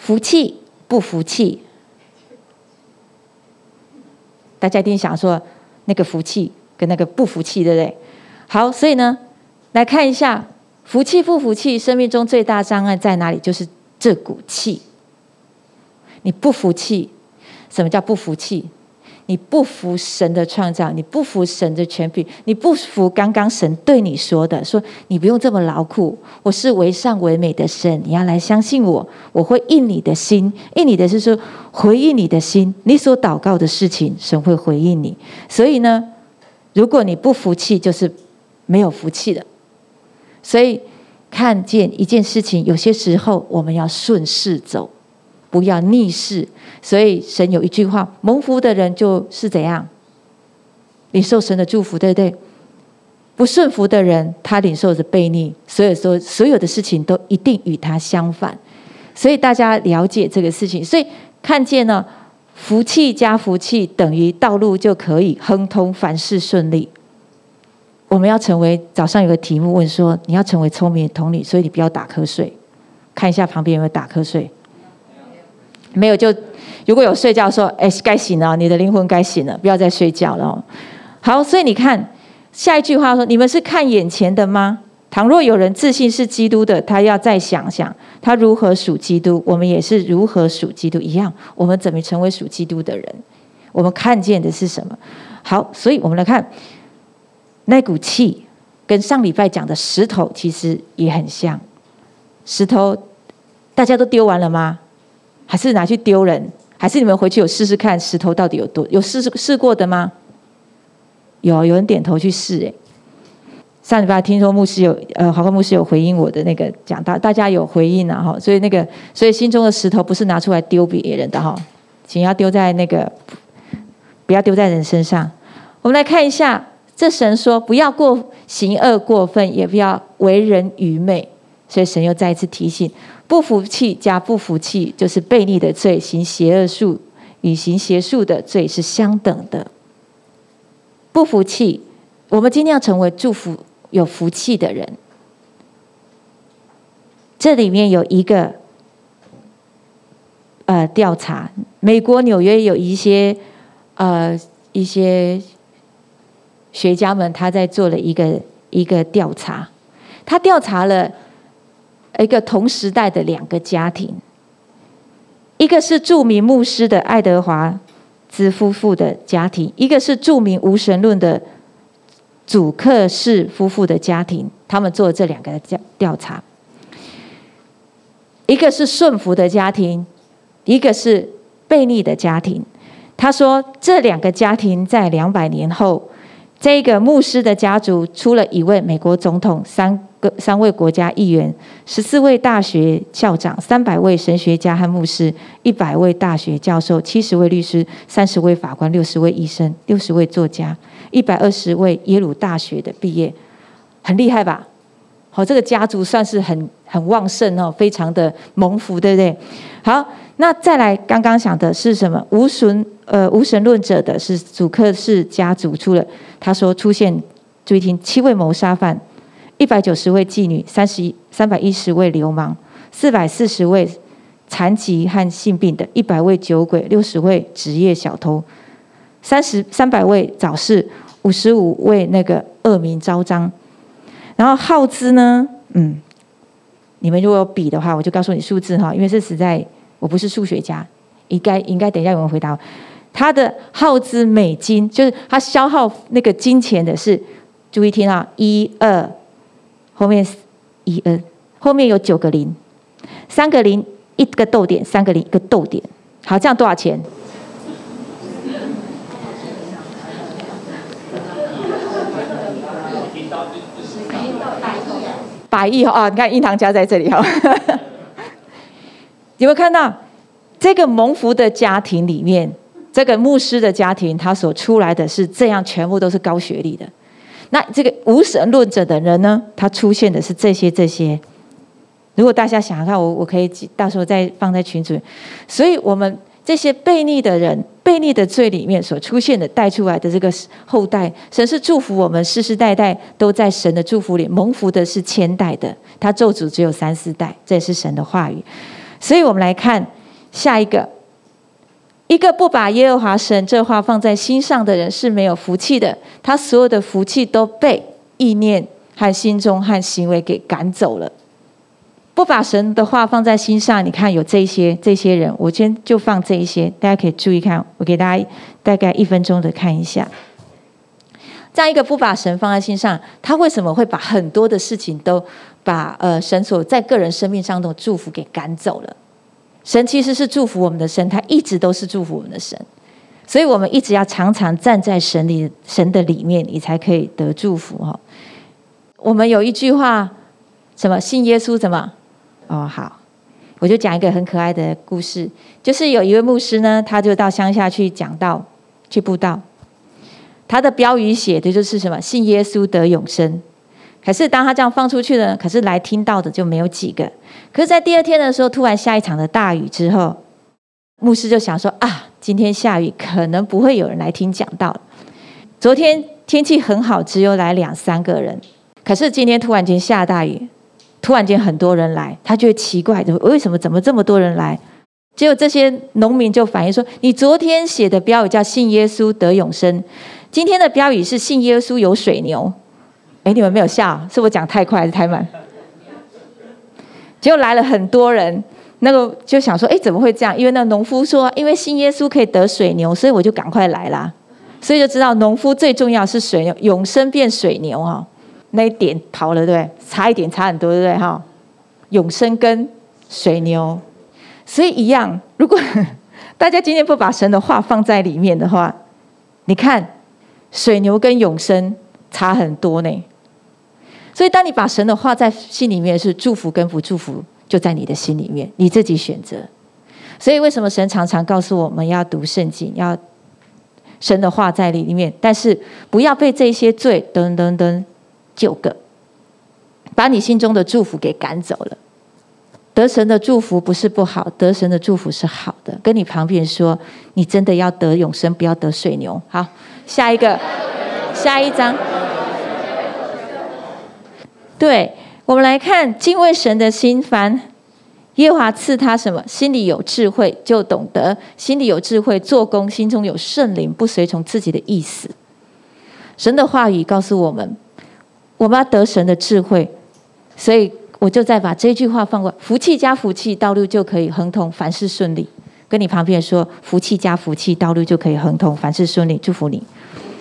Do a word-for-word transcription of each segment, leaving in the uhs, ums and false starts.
福气不福气，大家一定想说那个福气跟那个不福气，对不对？好，所以呢，来看一下福气不福气，生命中最大障碍在哪里？就是这股气。你不服气，什么叫不服气？你不服神的创造，你不服神的权柄，你不服刚刚神对你说的，说你不用这么劳苦，我是为善为美的神，你要来相信我，我会应你的心。应你的是说回应你的心，你所祷告的事情神会回应你。所以呢，如果你不服气，就是没有福气的。所以看见一件事情，有些时候我们要顺势走，不要逆势。所以神有一句话，蒙福的人就是怎样领受神的祝福，对不对？不顺服的人，他领受着悖逆，所以说所有的事情都一定与他相反。所以大家了解这个事情，所以看见呢，福气加福气等于道路就可以亨通，凡事顺利。我们要成为，早上有个题目问说，你要成为聪明的童女，所以你不要打瞌睡。看一下旁边有没有打瞌睡，没有就如果有睡觉说，哎，该醒了，你的灵魂该醒了，不要再睡觉了哦。好，所以你看下一句话说，你们是看眼前的吗？倘若有人自信是基督的，他要再想想他如何属基督，我们也是如何属基督一样。我们怎么成为属基督的人？我们看见的是什么？好，所以我们来看那股气，跟上礼拜讲的石头其实也很像。石头大家都丢完了吗？还是拿去丢人？还是你们回去有试试看石头到底有多有试试过的吗？有，有人点头去试。哎，上礼拜听说牧师有呃华光牧师有回应我的那个讲，大大家有回应啊哈，所以那个所以心中的石头不是拿出来丢别人的哈，请要丢在那个不要丢在人身上。我们来看一下，这神说不要过行恶过分，也不要为人愚昧，所以神又再一次提醒。不服气加不服气就是悖逆的罪，行邪恶术与行邪术的罪是相等的。不服气，我们今天要成为祝福有福气的人。这里面有一个呃调查，美国纽约有一些呃一些学家们，他在做了一个一个调查，他调查了一个同时代的两个家庭，一个是著名牧师的爱德华兹夫妇的家庭，一个是著名无神论的祖克士夫妇的家庭。他们做了这两个调查，一个是顺服的家庭，一个是悖逆的家庭。他说这两个家庭在两百年后，这个牧师的家族出了一位美国总统，三个三位国家议员，十四位大学校长，三百位神学家和牧师，一百位大学教授，七十位律师，三十位法官，六十位医生，六十位作家，一百二十位耶鲁大学的毕业，很厉害吧？好，这个家族算是很很旺盛哦，非常的蒙福，对不对？好，那再来刚刚讲的是什么？无神呃无神论者的是祖克士家族出了，他说出现，注意听，七位谋杀犯，一百九十位妓女，三十三百一十位流氓，四百四十位残疾和性病的，一百位酒鬼，六十位职业小偷，三十三百位早逝，五十五位那个恶名昭彰。然后耗资呢，嗯，你们如果有比的话，我就告诉你数字哈，因为这实在我不是数学家，应该应该等一下有人回答。他的耗资美金，就是他消耗那个金钱的是，注意听啊，一二后面一二后面有九个零，三个零一个逗点，三个零一个逗点。好，这样多少钱？百亿啊！你看印堂家在这里哈，有没有看到这个蒙福的家庭里面，这个牧师的家庭，他所出来的是这样，全部都是高学历的。那这个无神论者的人呢，他出现的是这些这些。如果大家想想看，我我可以到时候再放在群组。所以我们这些悖逆的人，悖逆的罪里面所出现的带出来的这个后代，神是祝福我们世世代代都在神的祝福里，蒙福的是千代的，他咒诅只有三四代，这也是神的话语。所以我们来看下一个，一个不把耶和华神这话放在心上的人是没有福气的，他所有的福气都被意念和心中和行为给赶走了。不把神的话放在心上，你看有这些这些人，我今天就放这一些，大家可以注意看，我给大家大概一分钟的看一下。这样一个不把神放在心上，他为什么会把很多的事情都把呃神所在个人生命上的祝福给赶走了？神其实是祝福我们的神，他一直都是祝福我们的神，所以我们一直要常常站在神里神的里面，你才可以得祝福哈。我们有一句话，什么信耶稣怎么？哦，好，我就讲一个很可爱的故事，就是有一位牧师呢，他就到乡下去讲道，去布道，他的标语写的就是什么信耶稣得永生。可是当他这样放出去呢，可是来听到的就没有几个。可是在第二天的时候，突然下一场的大雨之后，牧师就想说啊，今天下雨，可能不会有人来听讲道。昨天天气很好，只有来两三个人，可是今天突然间下大雨，突然间很多人来，他觉得奇怪，为什么怎么这么多人来？结果这些农民就反映说，你昨天写的标语叫信耶稣得永生，今天的标语是信耶稣有水牛。哎，你们没有笑，是我讲太快还是太慢？结果来了很多人，那个就想说，哎，怎么会这样？因为那个农夫说，因为信耶稣可以得水牛，所以我就赶快来啦。所以就知道农夫最重要是水牛，永生变水牛哈，那一点跑了，对不对？差一点，差很多，对不对哈？永生跟水牛，所以一样。如果大家今天不把神的话放在里面的话，你看水牛跟永生差很多呢。所以当你把神的话在心里面，是祝福跟不祝福就在你的心里面，你自己选择。所以为什么神常常告诉我们要读圣经，要神的话在里面，但是不要被这些罪等等等九个把你心中的祝福给赶走了。得神的祝福不是不好，得神的祝福是好的。跟你旁边说，你真的要得永生，不要得水牛。好，下一个，下一章。对，我们来看敬畏神的心，凡耶和华赐他什么？心里有智慧，就懂得心里有智慧，做工心中有圣灵，不随从自己的意思。神的话语告诉我们，我们要得神的智慧，所以我就再把这句话放过，福气加福气，道路就可以亨通，凡事顺利。跟你旁边说，福气加福气，道路就可以亨通，凡事顺利。祝福你。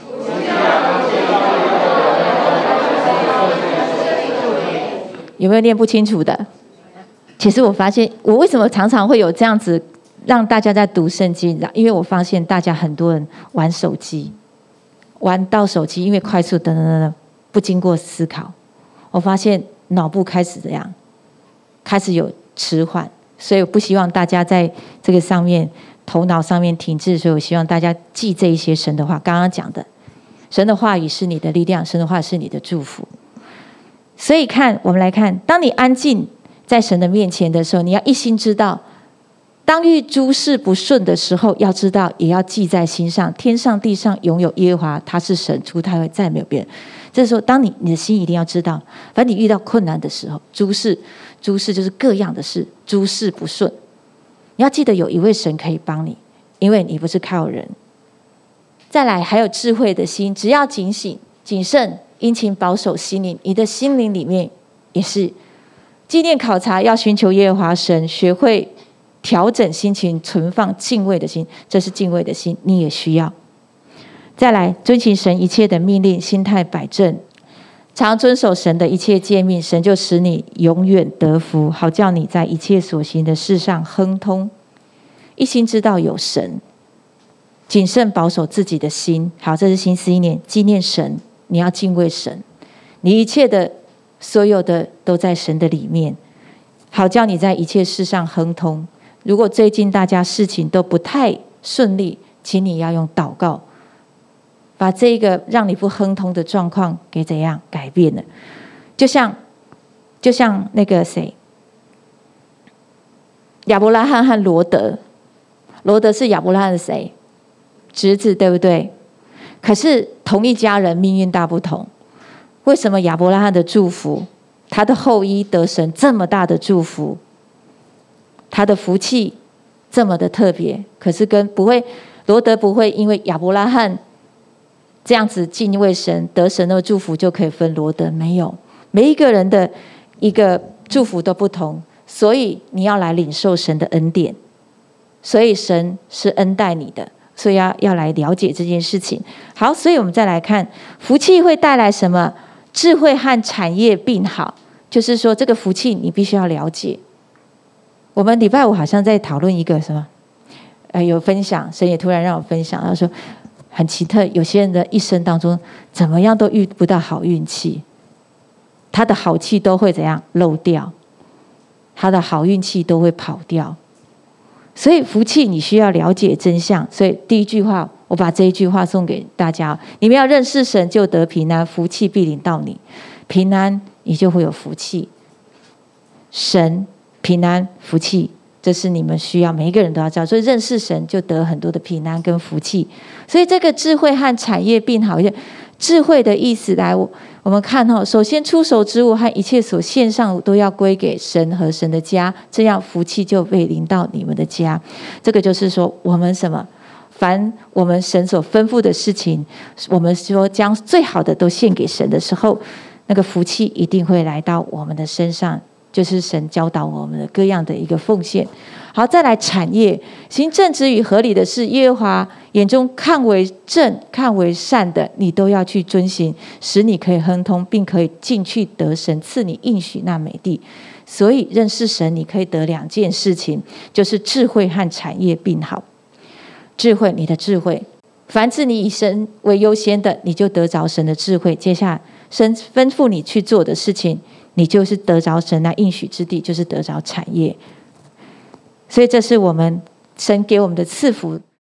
有没有念不清楚的？其实我发现，我为什么常常会有这样子让大家在读圣经？因为我发现大家很多人玩手机，玩到手机，因为快速等等等等，不经过思考，我发现脑部开始这样，开始有迟缓，所以我不希望大家在这个上面头脑上面停滞，所以我希望大家记这一些神的话。刚刚讲的，神的话语是你的力量，神的话是你的祝福。所以看，我们来看，当你安静在神的面前的时候，你要一心知道，当遇诸事不顺的时候，要知道，也要记在心上。天上地上拥有耶和华，他是神，除他外再没有别人。这时候，当你你的心一定要知道，反正你遇到困难的时候，诸事诸事就是各样的事，诸事不顺，你要记得有一位神可以帮你，因为你不是靠人。再来，还有智慧的心，只要警醒谨慎，殷勤保守心灵，你的心灵里面也是纪念考察，要寻求耶和华神，学会调整心情，存放敬畏的心，这是敬畏的心，你也需要。再来，遵行神一切的命令，心态摆正，常遵守神的一切诫命，神就使你永远得福，好叫你在一切所行的事上亨通。一心知道有神，谨慎保守自己的心。好，这是心思意念，纪念神，你要敬畏神，你一切的所有的都在神的里面，好叫你在一切事上亨通。如果最近大家事情都不太顺利，请你要用祷告把这个让你不亨通的状况给怎样改变了。就像就像那个谁，亚伯拉罕和罗德，罗德是亚伯拉罕的谁？侄子，对不对？可是同一家人命运大不同。为什么亚伯拉罕的祝福，他的后裔得神这么大的祝福，他的福气这么的特别，可是跟不会罗德不会因为亚伯拉罕这样子敬畏神得神的祝福就可以分罗德，没有，每一个人的一个祝福都不同，所以你要来领受神的恩典，所以神是恩待你的，所以要要来了解这件事情。好，所以我们再来看福气会带来什么？智慧和产业并好，就是说这个福气你必须要了解。我们礼拜五好像在讨论一个什么，呃，有分享，神也突然让我分享，他说很奇特，有些人的一生当中怎么样都遇不到好运气，他的好气都会怎样漏掉，他的好运气都会跑掉。所以福气你需要了解真相。所以第一句话，我把这一句话送给大家：你们要认识神，就得平安，福气必临到你。平安，你就会有福气。神平安福气，这是你们需要，每一个人都要知道。所以认识神就得很多的平安跟福气。所以这个智慧和产业并好。智慧的意思来，我们看哦，首先出手之物和一切所献上都要归给神和神的家，这样福气就被临到你们的家。这个就是说，我们什么？凡我们神所吩咐的事情，我们说将最好的都献给神的时候，那个福气一定会来到我们的身上，就是神教导我们的各样的一个奉献。好，再来产业，行正直与合理的事，耶和华眼中看为正看为善的，你都要去遵行，使你可以亨通，并可以进去得神赐你应许那美地。所以认识神，你可以得两件事情，就是智慧和产业并好。智慧，你的智慧，凡是你以神为优先的，你就得着神的智慧。接下来神吩咐你去做的事情，你就是得着神那应许之地，就是得着产业。所以这是我们神给我们的赐福。